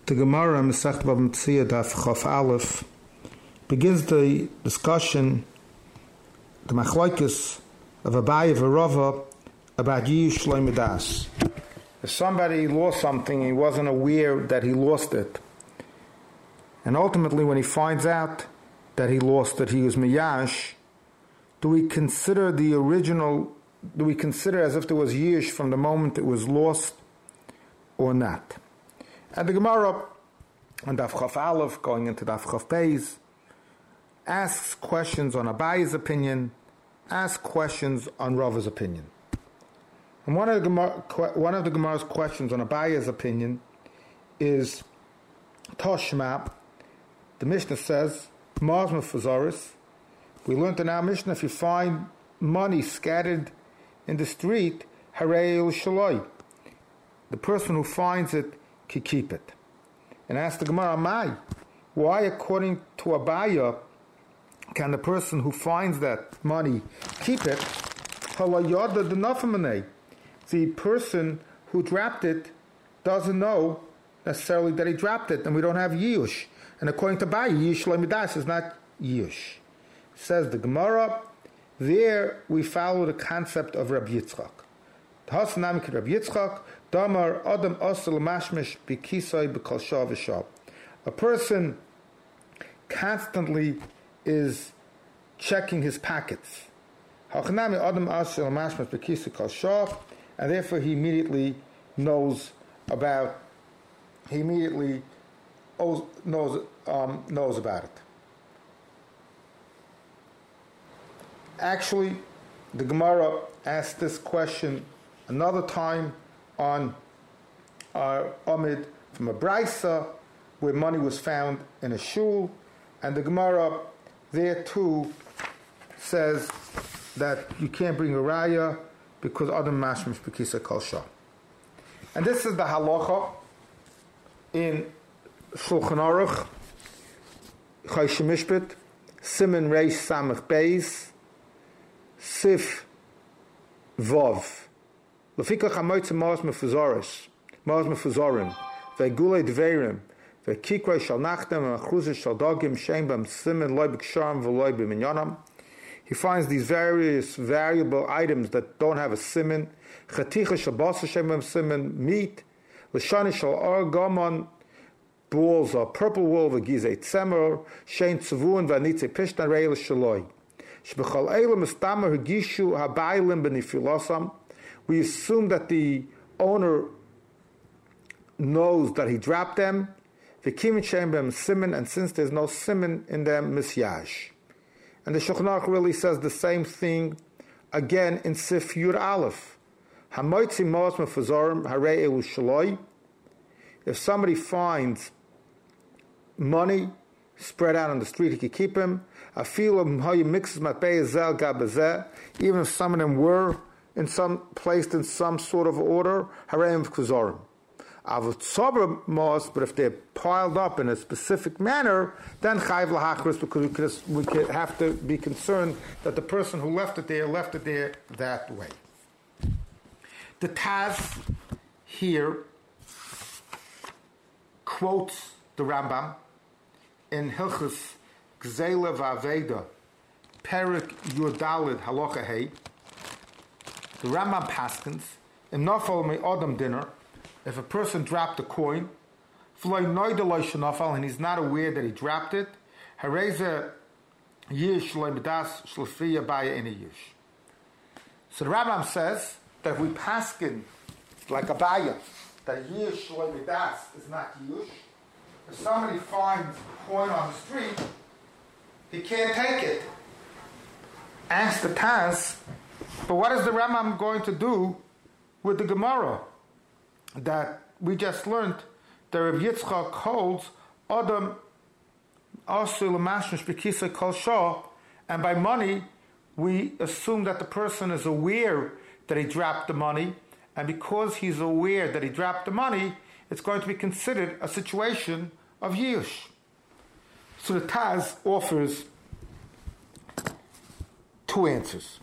The Gemara Masechet Bava Metzia Daf Chaf Aleph begins the discussion, the machlokes of Abaye and Rava about Yish Lo Midas. If somebody lost something, he wasn't aware that he lost it, and ultimately when he finds out that he lost it, he was miyash. Do we consider the original? Do we consider as if there was yish from the moment it was lost, or not? And the Gemara on Daf Chaf Aleph, going into Daf Chaf Beis, asks questions on Abaye's opinion, asks questions on Rava's opinion. And one of the Gemara's questions on Abaye's opinion is Toshma. The Mishnah says, Maz Mefuzaris. We learned in our Mishnah, if you find money scattered in the street, Harei Shaloi. The person who finds it can keep it. And ask the Gemara, Amai, why, according to Abaye, can the person who finds that money keep it? The person who dropped it doesn't know necessarily that he dropped it, and we don't have Yush. And according to Abaye, Yush Lo Midas is not Yush. Says the Gemara, there we follow the concept of Rabbi Yitzchak. Hasnamik Rabbi Yitzchak, Damar Adam Asal Mashmish Bikisai B'Kol Shah V'Shah. A person constantly is checking his pockets. Hachnami Adam Asal Mashmish Bikisai Kol Shah, and therefore he immediately knows about it. Actually, the Gemara asked this question another time on Amid from a Braisa, where money was found in a shul, and the Gemara there too says that you can't bring a raya because Adam Mashmish B'Kisa Kol Shah. And this is the halacha in Shulchan Aruch, Choshen Mishpat, Siman Reish Samach Beis, Sif Vav. Lefikach hamoitze Maz Mefuzarim, ve'gulei Dverim, ve'kikroi shal nachtem, ve'achuzah shal dogim, shein bam simen, loy b'ksharim, ve'loy b'minyanam. He finds these various variable items that don't have a simen. Chaticha shal basa shein bam simen, meat. L'shani shal argamon, balls of purple wool, ve'gizei tzemer, shein tzavuin, ve'anitze pishna reil shaloi. Shbechal eilam istama hagishu habaylim b'nifilasam. We assume that the owner knows that he dropped them. V'kimin shein b'hem simen, and since there's no simen in them, misyash. And the Shulchan Aruch really says the same thing again in Sif Yud Aleph. Hamoitzi mos mefuzarim harei elu shaloi. If somebody finds money spread out on the street, he can keep him. Even if some of them were placed in some sort of order, hareim kuzorim. But if they're piled up in a specific manner, then chayv lahachris, because we could have to be concerned that the person who left it there that way. The Taz here quotes the Rambam in Hilchus Gzeila V'Aveda, Perik Yudalid Halacha Hey. The Rambam paskins, in Nafal Me Adam dinner, if a person dropped a coin, and he's not aware that he dropped it, Hareza Yish Lo Midas Shlefriya Baya in a Yish. So the Rambam says that we paskin like Abaye, that Yish Lo Midas is not Yish. If somebody finds a coin on the street, he can't take it. Ask the Taz, but what is the Rambam going to do with the Gemara that we just learned that Rabbi Yitzchak holds Adam Asul Mashmish B'Kisa Kol Shah, and by money we assume that the person is aware that he dropped the money, and because he's aware that he dropped the money, it's going to be considered a situation of Yush. So the Taz offers two answers.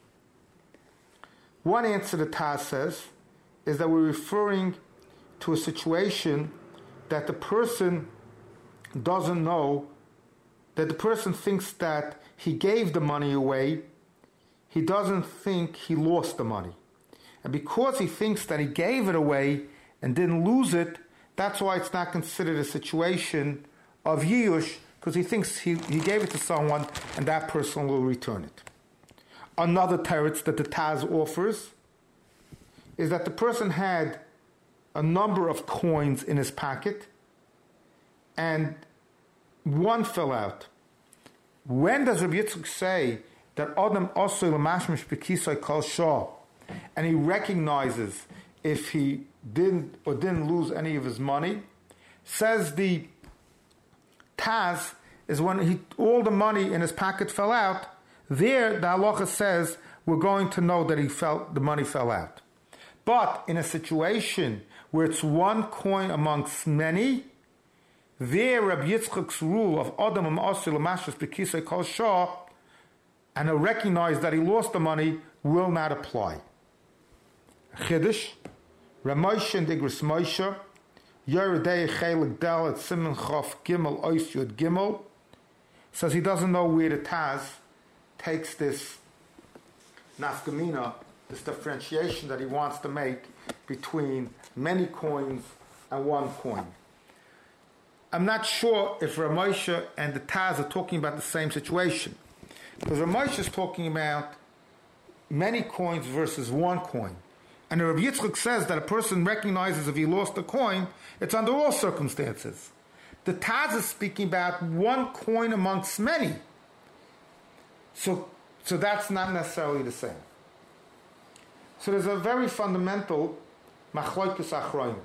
One answer the Taz says is that we're referring to a situation that the person doesn't know, that the person thinks that he gave the money away, he doesn't think he lost the money. And because he thinks that he gave it away and didn't lose it, that's why it's not considered a situation of Yiyush, because he thinks he gave it to someone and that person will return it. Another teretz that the Taz offers is that the person had a number of coins in his pocket and one fell out. When does Rabbi Yitzchak say that Adam Osoi L'mashmish B'kisoi Kol Shah, and he recognizes if he didn't lose any of his money? Says the Taz, is when all the money in his pocket fell out. There, the halacha says we're going to know that the money fell out. But in a situation where it's one coin amongst many, there Rabbi Yitzchak's rule of Adam Osoi L'mashmish B'kisoi Kol Shah, and he'll recognize that he lost the money, will not apply. Chiddush, Ramoshe and Igris Moshe, Yeridei Chelik Del at Simon Chof Gimel Ois Yud Gimel, says he doesn't know where the Taz takes this nafkamina, this differentiation that he wants to make between many coins and one coin. I'm not sure if Ramoshe and the Taz are talking about the same situation, because Ramoshe is talking about many coins versus one coin. And Rabbi Yitzchak says that a person recognizes if he lost a coin, it's under all circumstances. The Taz is speaking about one coin amongst many. So that's not necessarily the same. So there's a very fundamental machlokus achronim.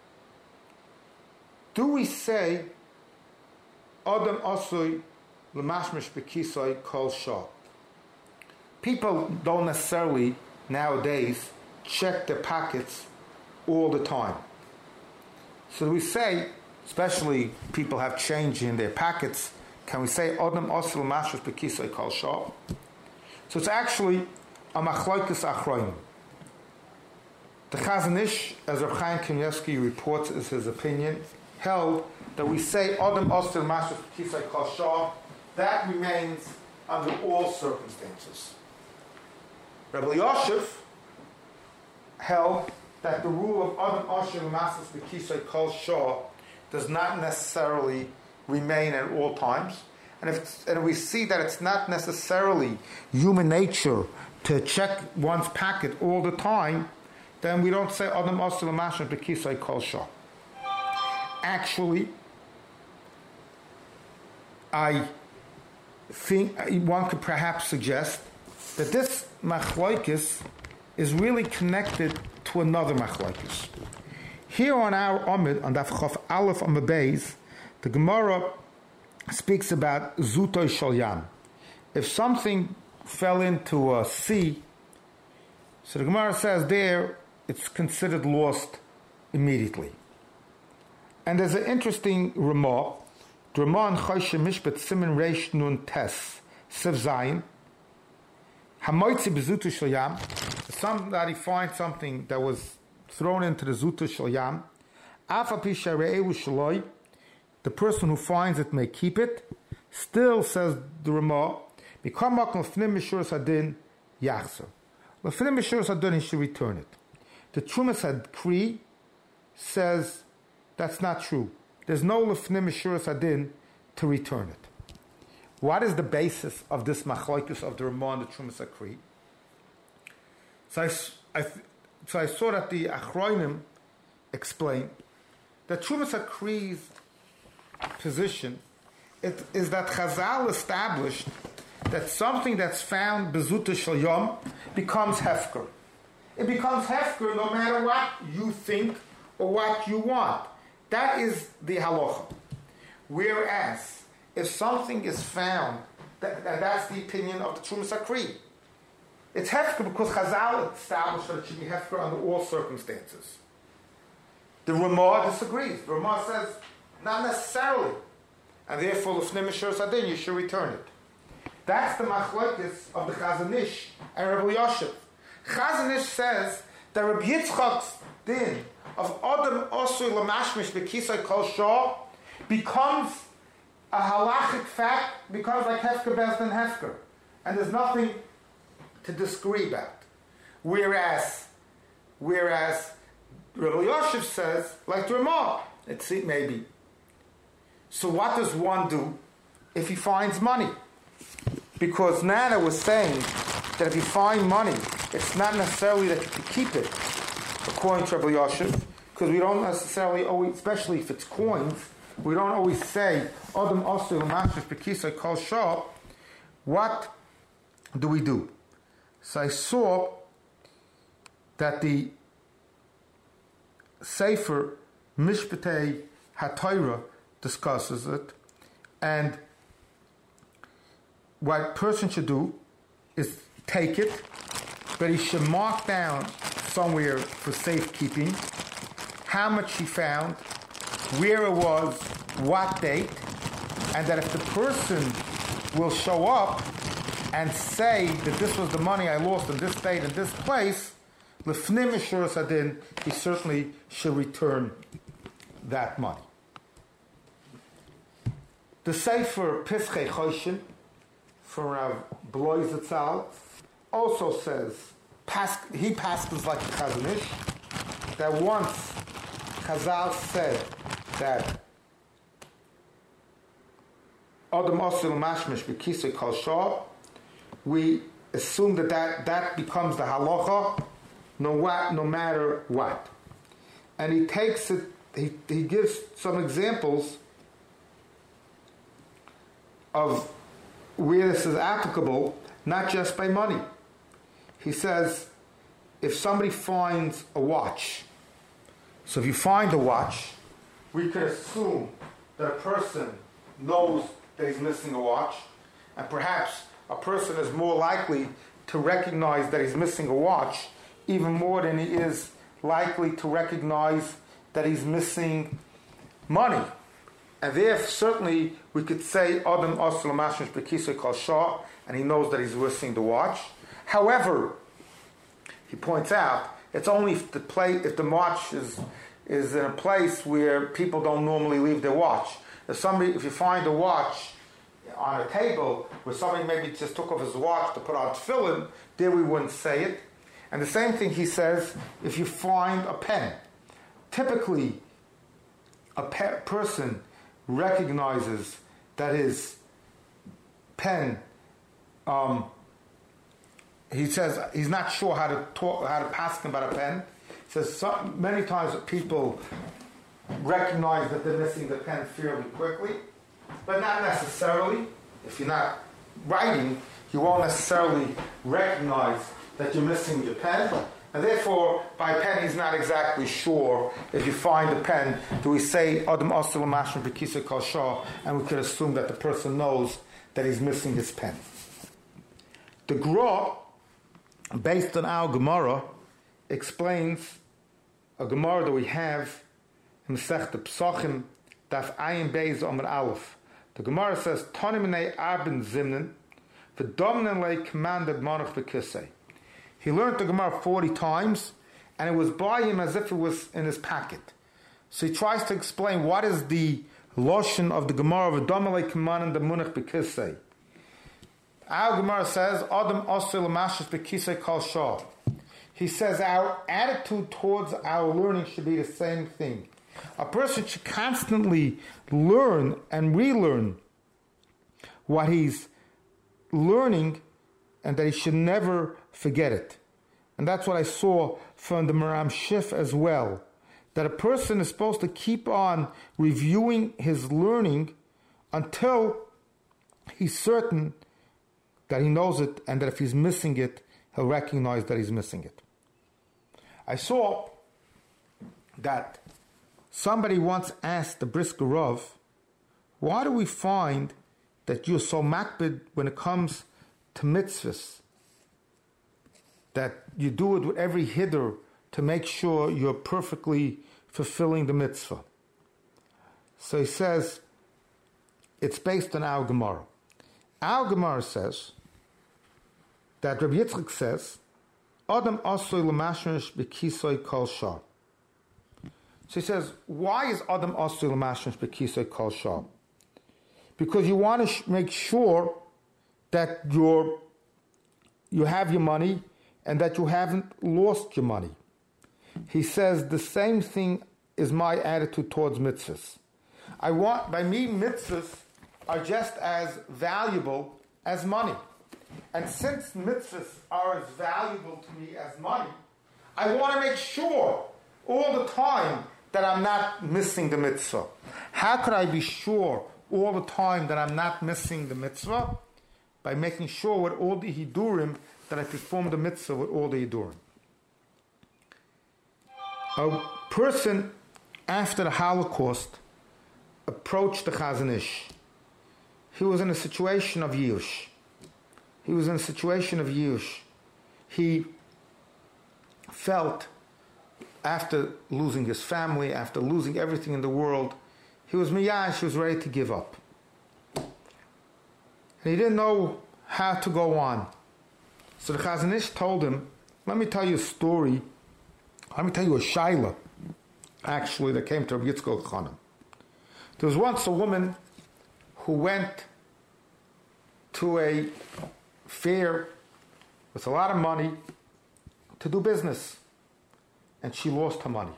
Do we say Adam Osoi L'mashmish B'kisoi Kol Shah? People don't necessarily nowadays check their pockets all the time. So we say, especially people have change in their pockets, can we say Adam Osoi L'mashmish B'kisoi Kol Shah? So it's actually a machlokus achronim. The Chazon Ish, as Rav Chaim Kanievsky reports as his opinion, held that we say Adam Osoi L'mashmish B'kisoi Kol Shah, that remains under all circumstances. Rabbi Yosef held that the rule of Adam Osoi L'mashmish B'kisoi Kol Shah does not necessarily remain at all times. And we see that it's not necessarily human nature to check one's pocket all the time, then we don't say Adam Osoi L'mashmish B'kisoi Kol Shah. Actually, I think one could perhaps suggest that this machlokes is really connected to another machlokes. Here on our Amid, on Daf Chof Aleph Amid Beis, the Gemara speaks about Zutoy Shel Yam. If something fell into a sea, so the Gemara says there, it's considered lost immediately. And there's an interesting remark. The Ramah in Choshe Mishpat Siman Reish Nun Tes Siv Zayin Hamoitzi Bezutu Shel Yam. Somebody finds something that was thrown into the Zutu Shel Yam. Afa Pi Share'elu Shaloi. The person who finds it may keep it. Still, says the Ramah, Mikamak L'fnim Mishuras Hadin Yachzer. L'fnim Mishuras Hadin, he should return it. The Trumas Hadkri says that's not true. There's no L'fnim Mishuras Hadin to return it. What is the basis of this machlokes of the Ramah and the Trumas Hadkri? So I saw that the Achronim explain that Trumas Hadkri's position is that Chazal established that something that's found bezuta shel yom becomes hefker. It becomes hefker no matter what you think or what you want. That is the halacha. Whereas if something is found, that's the opinion of the Trumas Hadkri. It's hefker because Chazal established that it should be hefker under all circumstances. The Ramah disagrees. The Ramah says not necessarily, and therefore l'fnei mishuras hadin you should return it. That's the machlokes of the Chazon Ish and Rabbi Yosef. Chazon Ish says that Rabbi Yitzchak's din of Adam Osui Lamashmish Bekisai Kol Shah becomes a halachic fact, becomes like Hefker Bezdin Hefker. And there's nothing to disagree about. Whereas Rabbi Yosef says, like the Ramah, it's it maybe. So what does one do if he finds money? Because Nana was saying that if you find money, it's not necessarily that you can keep it, according to Rabbi Yosef, because we don't necessarily always, especially if it's coins, we don't always say, Adam Osir L'Mashmish B'Kisai Kol Shah. What do we do? So I saw that the Sefer Mishpatei HaTorah discusses it, and what a person should do is take it, but he should mark down somewhere for safekeeping how much he found, where it was, what date, and that if the person will show up and say that this was the money I lost in this date and this place, Lefnim Mishur Sadin, he certainly should return that money. The Sefer Pischei Choshen from Rav Blois Zatzal also says, he passes like a Chazon Ish, that once Chazal said that Adam Osir Mashmish B'Kisei Kol Shah, we assume that becomes the halacha, no matter what. And he takes it, he gives some examples of where this is applicable, not just by money. He says, if somebody finds a watch, so if you find a watch, we could assume that a person knows that he's missing a watch, and perhaps a person is more likely to recognize that he's missing a watch even more than he is likely to recognize that he's missing money. And therefore, certainly, we could say Adam Osir L'Mashmish B'Kisei Kol Shah, and he knows that he's missing the watch. However, he points out, it's only if the watch is in a place where people don't normally leave their watch. If you find a watch on a table where somebody maybe just took off his watch to put on tefillin, there we wouldn't say it. And the same thing he says if you find a pen. Typically, a person recognizes that his pen, he says he's not sure how to pass him about a pen. He says many times that people recognize that they're missing the pen fairly quickly, but not necessarily. If you're not writing, you won't necessarily recognize that you're missing your pen, and therefore, by pen, he's not exactly sure. If you find a pen, do we say Adam Osir L'Mashmish B'Kisei Kol Shah, and we could assume that the person knows that he's missing his pen. The Gra, based on our Gemara, explains a Gemara that we have in Masechta Pesachim, Daf Ayin Beis Amar Aleph. The Gemara says, Tonim Arben Zimnen, V'domnen Le commanded Monach B'Kisei. He learned the Gemara 40 times, and it was by him as if it was in his packet. So he tries to explain what is the lotion of the Gemara of V'domnen commanded Monach B'Kisei. Our Gemara says, Adam Osir L'Mashmish B'Kisei Kol Shah. He says our attitude towards our learning should be the same thing. A person should constantly learn and relearn what he's learning, and that he should never forget it. And that's what I saw from the Maram Shif as well, that a person is supposed to keep on reviewing his learning until he's certain that he knows it, and that if he's missing it, he'll recognize that he's missing it. I saw that somebody once asked the Brisker Rav, why do we find that you're so makbid when it comes to mitzvahs, that you do it with every hiddur to make sure you're perfectly fulfilling the mitzvah? So he says, it's based on our Gemara. Our Gemara says that Rabbi Yitzchak says, Adam Osir L'Mashmish B'Kisei Kol Shah. So he says, why is Adam Asur L'mashmish B'kisei Kol Shah? Because you want to make sure that you have your money and that you haven't lost your money. He says the same thing is my attitude towards mitzvahs. By me, mitzvahs are just as valuable as money. And since mitzvahs are as valuable to me as money, I want to make sure all the time that I'm not missing the mitzvah. How could I be sure all the time that I'm not missing the mitzvah? By making sure with all the hidurim that I perform the mitzvah with all the hidurim. A person after the Holocaust approached the Chazon Ish. He was in a situation of Yush. He felt, after losing his family, after losing everything in the world, he was miyash, he was ready to give up. And he didn't know how to go on. So the Chazon Ish told him, let me tell you a story, let me tell you a shaila, actually, that came to Rabbi Yitzchak Elchanan. There was once a woman who went to a fair with a lot of money to do business, and she lost her money.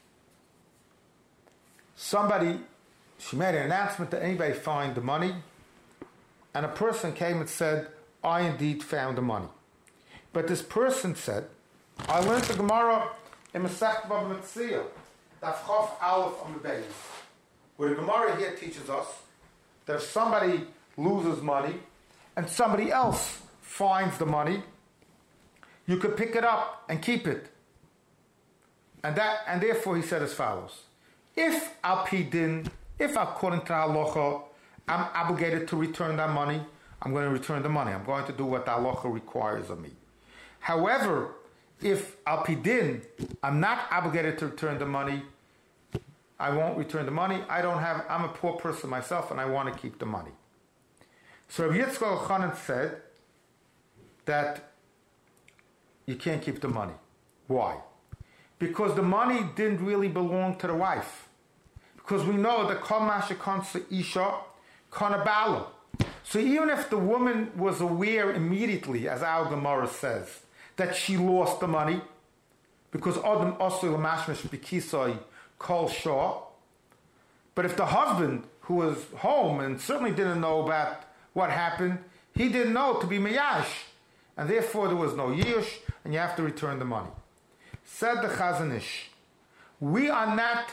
She made an announcement that anybody find the money, and a person came and said, I indeed found the money. But this person said, I learned the Gemara in Masechet Bava Metzia, Daf Chof Aleph Amud Beis, where the Gemara here teaches us that if somebody loses money and somebody else finds the money, you could pick it up and keep it. And therefore he said as follows: if al pi din, if according to halacha, I'm obligated to return that money, I'm going to return the money. I'm going to do what the halacha requires of me. However, if al pi din, I'm not obligated to return the money, I won't return the money. I'm a poor person myself and I want to keep the money. So Rabbi Yitzchak Elchanan said that you can't keep the money. Why? Because the money didn't really belong to the wife. Because we know that kol ma shekansa isha kana bala. So even if the woman was aware immediately, as our Gemara says, that she lost the money, because Adam Asur L'mashmish B'kisei Kol Shah, but if the husband, who was home and certainly didn't know about what happened, he didn't know to be miyash, and therefore there was no yish, and you have to return the money. Said the Chazon Ish, we are not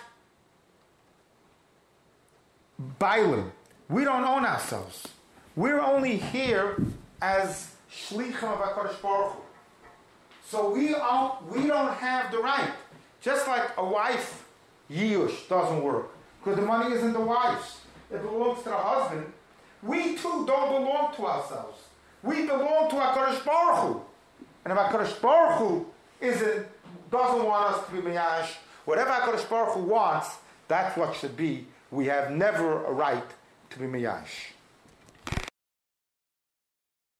bailim. We don't own ourselves. We're only here as shlichim of HaKadosh Baruch Hu. So we don't have the right. Just like a wife, yish doesn't work, because the money isn't the wife's. It belongs to the husband. We too don't belong to ourselves. We belong to HaKadosh Baruch Hu. And if HaKadosh Baruch Hu doesn't want us to be miyash, whatever HaKadosh Baruch Hu wants, that's what should be. We have never a right to be miyash.